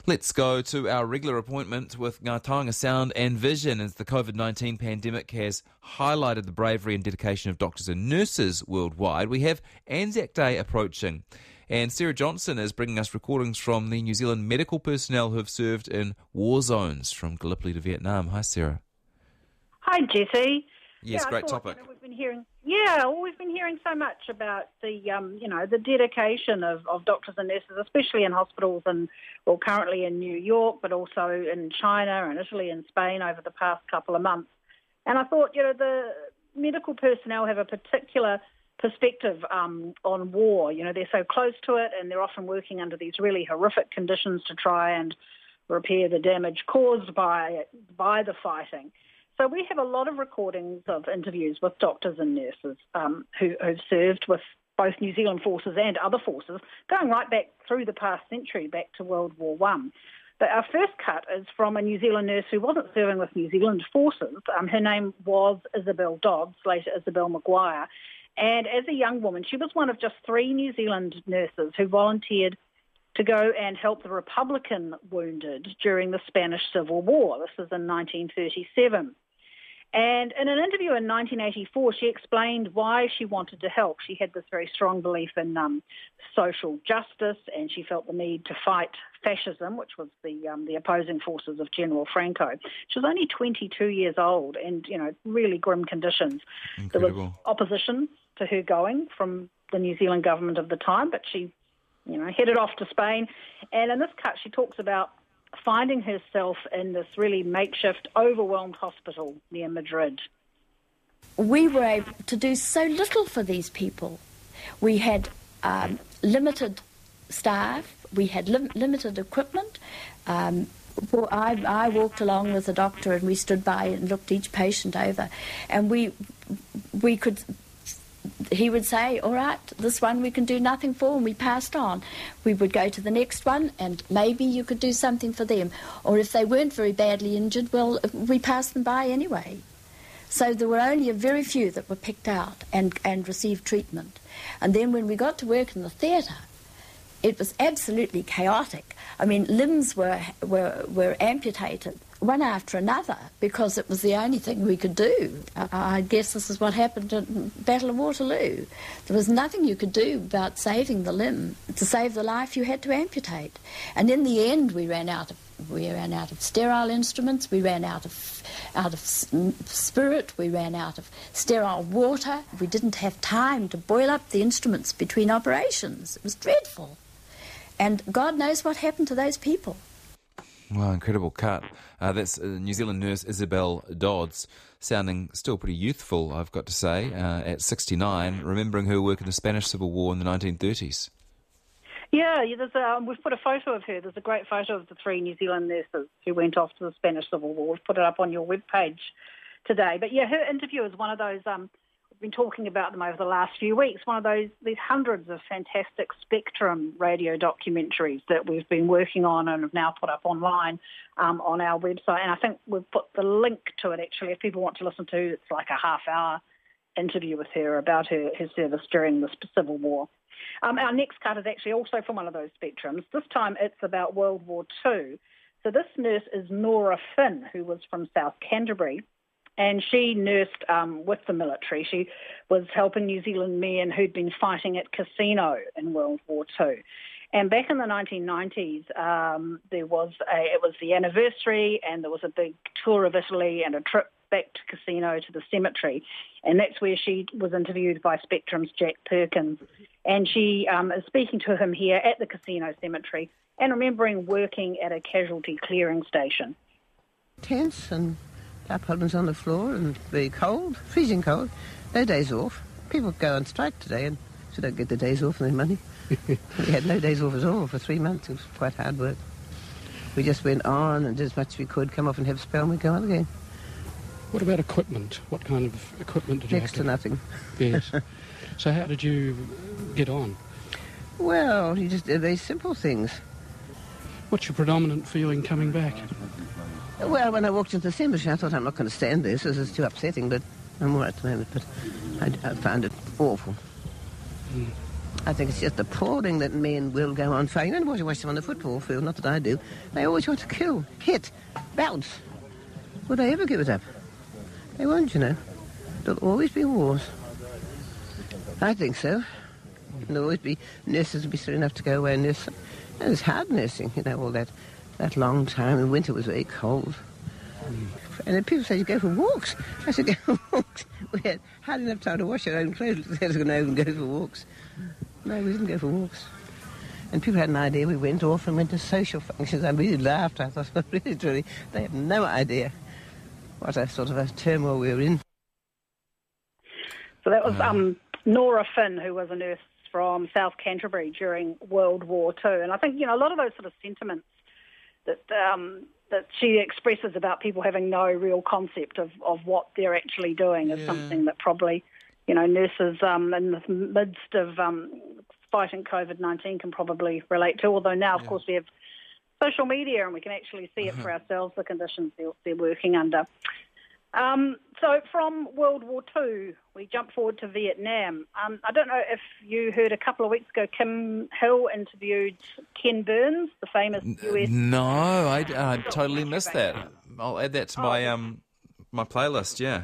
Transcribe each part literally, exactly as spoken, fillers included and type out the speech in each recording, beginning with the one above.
Let's go to our regular appointment with Ngā Taonga Sound and Vision as the COVID nineteen pandemic has highlighted the bravery and dedication of doctors and nurses worldwide. We have Anzac Day approaching, and Sarah Johnson is bringing us recordings from the New Zealand medical personnel who have served in war zones from Gallipoli to Vietnam. Hi, Sarah. Hi, Jesse. Yes, yeah, great thought, topic. You know, we've been hearing, yeah, well, we've been hearing so much about the, um, you know, the dedication of, of doctors and nurses, especially in hospitals and, well, currently in New York, but also in China and Italy and Spain over the past couple of months. And I thought, you know, the medical personnel have a particular perspective um, on war. You know, they're so close to it, and they're often working under these really horrific conditions to try and repair the damage caused by by the fighting. So we have a lot of recordings of interviews with doctors and nurses um, who have served with both New Zealand forces and other forces, going right back through the past century, back to World War One. But our first cut is from a New Zealand nurse who wasn't serving with New Zealand forces. Um, her name was Isabel Dodds, later Isabel Maguire. And as a young woman, she was one of just three New Zealand nurses who volunteered to go and help the Republican wounded during the Spanish Civil War. This was in nineteen thirty-seven. And in an interview in nineteen eighty-four, she explained why she wanted to help. She had this very strong belief in um, social justice, and she felt the need to fight fascism, which was the um, the opposing forces of General Franco. She was only twenty-two years old, and you know, really grim conditions. Incredible. There was opposition to her going from the New Zealand government of the time, but she, you know, headed off to Spain. And in this cut, she talks about finding herself in this really makeshift, overwhelmed hospital near Madrid. We were able to do so little for these people. We had um, limited staff, we had lim- limited equipment. Um, well, I, I walked along with the doctor and we stood by and looked each patient over, and we we could... He would say, all right, this one we can do nothing for, and we passed on. We would go to the next one, and maybe you could do something for them. Or if they weren't very badly injured, well, we passed them by anyway. So there were only a very few that were picked out and, and received treatment. And then when we got to work in the theatre, it was absolutely chaotic. I mean, limbs were, were, were amputated one after another because it was the only thing we could do. I, I guess this is what happened at Battle of Waterloo. There was nothing you could do about saving the limb. To save the life, you had to amputate. And in the end, we ran out of we ran out of sterile instruments. We ran out of out of spirit. We ran out of sterile water. We didn't have time to boil up the instruments between operations. It was dreadful. And God knows what happened to those people. Wow, incredible cut. Uh, that's uh, New Zealand nurse Isabel Dodds, sounding still pretty youthful, I've got to say, uh, at sixty-nine, remembering her work in the Spanish Civil War in the nineteen thirties. Yeah, there's a, we've put a photo of her. There's a great photo of the three New Zealand nurses who went off to the Spanish Civil War. We've put it up on your webpage today. But yeah, her interview is one of those... Um, been talking about them over the last few weeks, one of those these hundreds of fantastic Spectrum radio documentaries that we've been working on and have now put up online um, on our website. And I think we've put the link to it, actually, if people want to listen to. It's like a half-hour interview with her about her, her service during the Civil War. Um, our next cut is actually also from one of those Spectrums. This time it's about World War Two. So this nurse is Nora Finn, who was from South Canterbury. And she nursed um, with the military. She was helping New Zealand men who'd been fighting at Cassino in World War Two. And back in the nineteen nineties, um, there was a, it was the anniversary, and there was a big tour of Italy and a trip back to Cassino to the cemetery. And that's where she was interviewed by Spectrum's Jack Perkins. And she um, is speaking to him here at the Cassino cemetery and remembering working at a casualty clearing station. Tense and tarpaulins on the floor and very cold, freezing cold, no days off. People go on strike today and so don't get the days off and their money. We had no days off at all for three months. It was quite hard work. We just went on and did as much as we could, come off and have a spell and we'd go on again. What about equipment? What kind of equipment did you Next have to... Next to nothing. Yes. So how did you get on? Well, you just did very simple things. What's your predominant feeling coming back? Well, when I walked into the cemetery, I thought I'm not going to stand this. This is too upsetting, but I'm all right at the moment. But I, I found it awful. Mm. I think it's just appalling that men will go on fighting. And watch watch them on the football field, not that I do. They always want to kill, hit, bounce. Will they ever give it up? They won't, you know. There'll always be wars. I think so. There'll always be nurses will be silly enough to go away and nurse. And it's hard nursing, you know, all that, that long time. In winter it was very cold. Mm. And then people say you go for walks. I said, go for walks. We had hardly enough time to wash our own clothes. We had to go and go for walks. No, we didn't go for walks. And people had an idea. We went off and went to social functions. I really laughed. I thought, really, truly, they have no idea what a sort of a turmoil we were in. So that was um, Nora Finn, who was a nurse from South Canterbury during World War Two. And I think, you know, a lot of those sort of sentiments that um, that she expresses about people having no real concept of, of what they're actually doing is yeah. something that probably, you know, nurses um, in the midst of um, fighting COVID nineteen can probably relate to, although now, of yeah. course, we have social media and we can actually see it for ourselves, the conditions they're, they're working under. Um, so from World War Two, we jump forward to Vietnam. Um, I don't know if you heard a couple of weeks ago, Kim Hill interviewed Ken Burns, the famous U S... No, I, I totally missed that. I'll add that to my oh. um my playlist, yeah.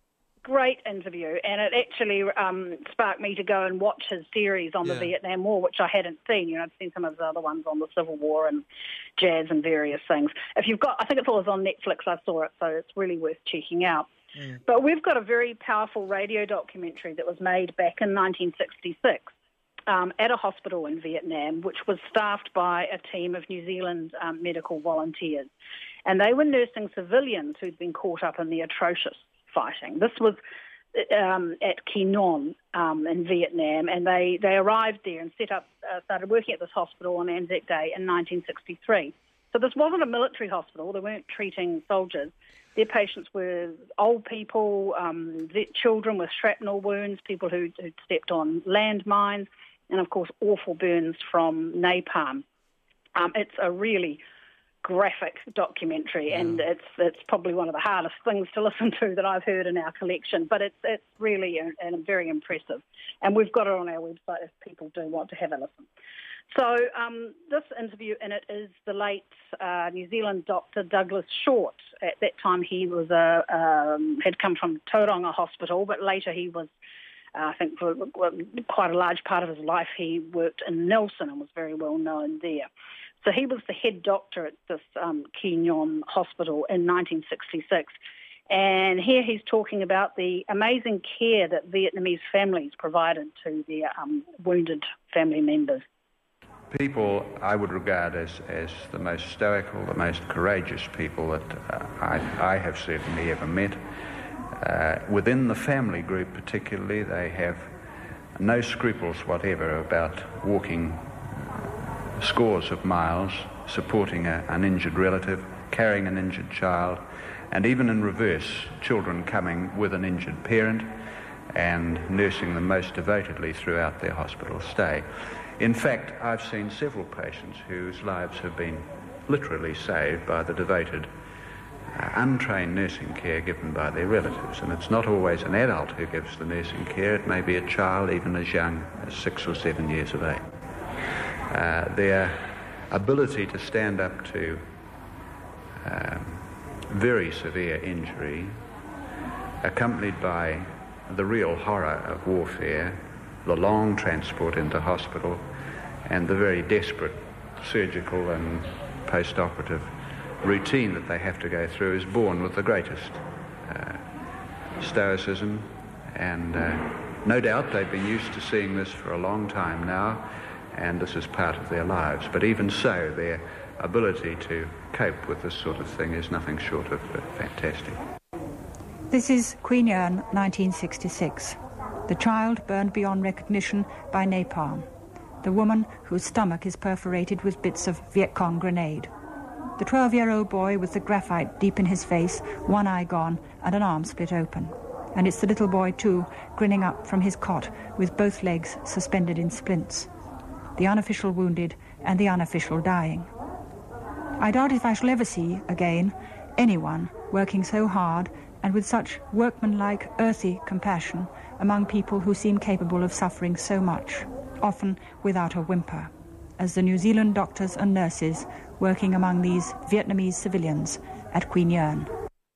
Great interview, and it actually um, sparked me to go and watch his series on yeah. the Vietnam War, which I hadn't seen. You know, I'd seen some of his other ones on the Civil War and jazz and various things. If you've got, I think it's always on Netflix. I saw it, so it's really worth checking out. Mm. But we've got a very powerful radio documentary that was made back in nineteen sixty-six um, at a hospital in Vietnam, which was staffed by a team of New Zealand um, medical volunteers, and they were nursing civilians who'd been caught up in the atrocious fighting. This was um, at Qui Non um, in Vietnam, and they, they arrived there and set up, uh, started working at this hospital on Anzac Day in nineteen sixty-three. So this wasn't a military hospital. They weren't treating soldiers. Their patients were old people, um, children with shrapnel wounds, people who who'd stepped on landmines, and of course awful burns from napalm. Um, it's a really graphic documentary, yeah. and it's it's probably one of the hardest things to listen to that I've heard in our collection, but it's it's really a, a very impressive, and we've got it on our website if people do want to have a listen. So um, this interview in it is the late uh, New Zealand doctor Douglas Short. At that time he was a um, had come from Tauranga Hospital, but later he was, uh, I think for quite a large part of his life he worked in Nelson and was very well known there. So he was the head doctor at this um, Qui Non hospital in nineteen sixty-six. And here he's talking about the amazing care that Vietnamese families provided to their um, wounded family members. People I would regard as, as the most stoical, the most courageous people that uh, I, I have certainly ever met. Uh, within the family group particularly, they have no scruples whatever about walking scores of miles, supporting a, an injured relative, carrying an injured child, and even in reverse, children coming with an injured parent and nursing them most devotedly throughout their hospital stay. In fact, I've seen several patients whose lives have been literally saved by the devoted, uh, untrained nursing care given by their relatives. And it's not always an adult who gives the nursing care, it may be a child even as young as six or seven years of age. Uh, their ability to stand up to um, very severe injury, accompanied by the real horror of warfare, the long transport into hospital, and the very desperate surgical and post-operative routine that they have to go through, is born with the greatest uh, stoicism. And uh, no doubt they've been used to seeing this for a long time now, and this is part of their lives. But even so, their ability to cope with this sort of thing is nothing short of uh, fantastic. This is Qui Non, nineteen sixty-six. The child burned beyond recognition by napalm. The woman whose stomach is perforated with bits of Viet Cong grenade. The twelve-year-old boy with the graphite deep in his face, one eye gone, and an arm split open. And it's the little boy, too, grinning up from his cot with both legs suspended in splints. The unofficial wounded and the unofficial dying. I doubt if I shall ever see, again, anyone working so hard and with such workmanlike, earthy compassion among people who seem capable of suffering so much, often without a whimper, as the New Zealand doctors and nurses working among these Vietnamese civilians at Quy Nhơn.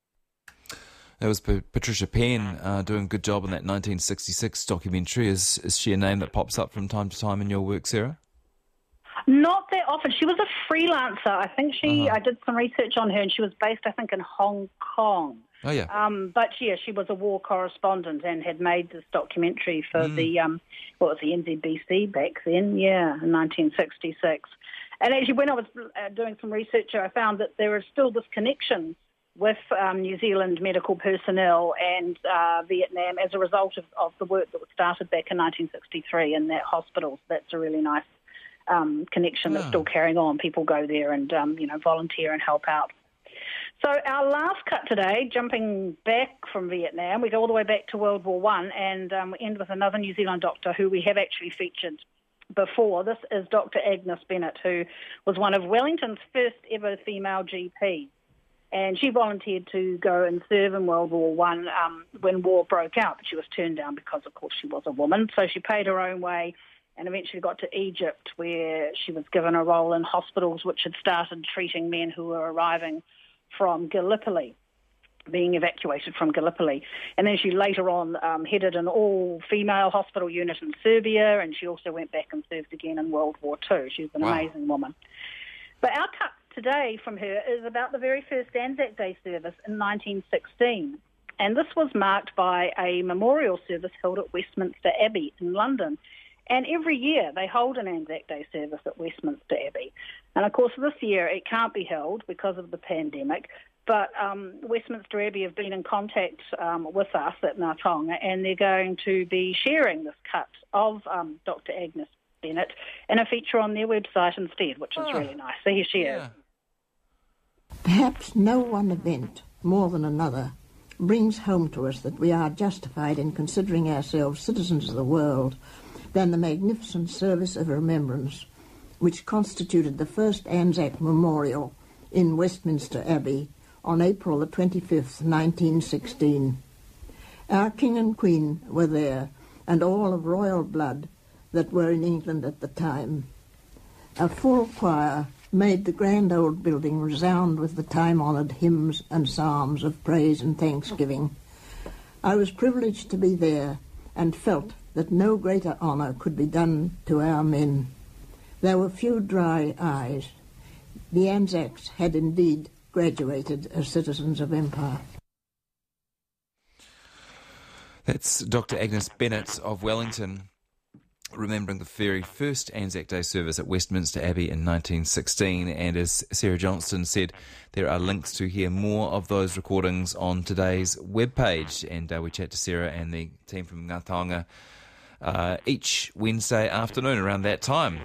That was P- Patricia Penn uh, doing a good job in that nineteen sixty-six documentary. Is, is she a name that pops up from time to time in your work, Sarah? Not that often. She was a freelancer. I think she, Uh-huh. I did some research on her, and she was based, I think, in Hong Kong. Oh, yeah. Um, but, yeah, she was a war correspondent and had made this documentary for mm. the, um, what was the N Z B C back then, yeah, in nineteen sixty-six. And actually, when I was uh, doing some research, I found that there is still this connection with um, New Zealand medical personnel and uh, Vietnam as a result of, of the work that was started back in nineteen sixty-three in that hospital. So that's a really nice um, connection that's oh. still carrying on. People go there and, um, you know, volunteer and help out. So our last cut today, jumping back from Vietnam, we go all the way back to World War One, and um, we end with another New Zealand doctor who we have actually featured before. This is Doctor Agnes Bennett, who was one of Wellington's first ever female G Ps. And she volunteered to go and serve in World War One um, when war broke out, but she was turned down because, of course, she was a woman. So she paid her own way and eventually got to Egypt, where she was given a role in hospitals which had started treating men who were arriving from Gallipoli, being evacuated from Gallipoli. And then she later on um, headed an all-female hospital unit in Serbia, and she also went back and served again in World War Two. She's an wow. amazing woman. But our cut today from her is about the very first Anzac Day service in nineteen sixteen. And this was marked by a memorial service held at Westminster Abbey in London. And every year they hold an Anzac Day service at Westminster Abbey. And of course this year it can't be held because of the pandemic, but um, Westminster Abbey have been in contact um, with us at Ngā Taonga, and they're going to be sharing this cut of um, Doctor Agnes Bennett in a feature on their website instead, which is oh, really nice. So here she yeah. is. Perhaps no one event, more than another, brings home to us that we are justified in considering ourselves citizens of the world than the magnificent service of remembrance which constituted the first Anzac Memorial in Westminster Abbey on April the twenty-fifth, nineteen sixteen. Our King and Queen were there, and all of royal blood that were in England at the time. A full choir made the grand old building resound with the time-honoured hymns and psalms of praise and thanksgiving. I was privileged to be there and felt that no greater honour could be done to our men. There were few dry eyes. The Anzacs had indeed graduated as citizens of empire. That's Doctor Agnes Bennett of Wellington, remembering the very first Anzac Day service at Westminster Abbey in nineteen sixteen. And as Sarah Johnston said, there are links to hear more of those recordings on today's webpage. And uh, we chat to Sarah and the team from Ngā Taonga uh, each Wednesday afternoon around that time.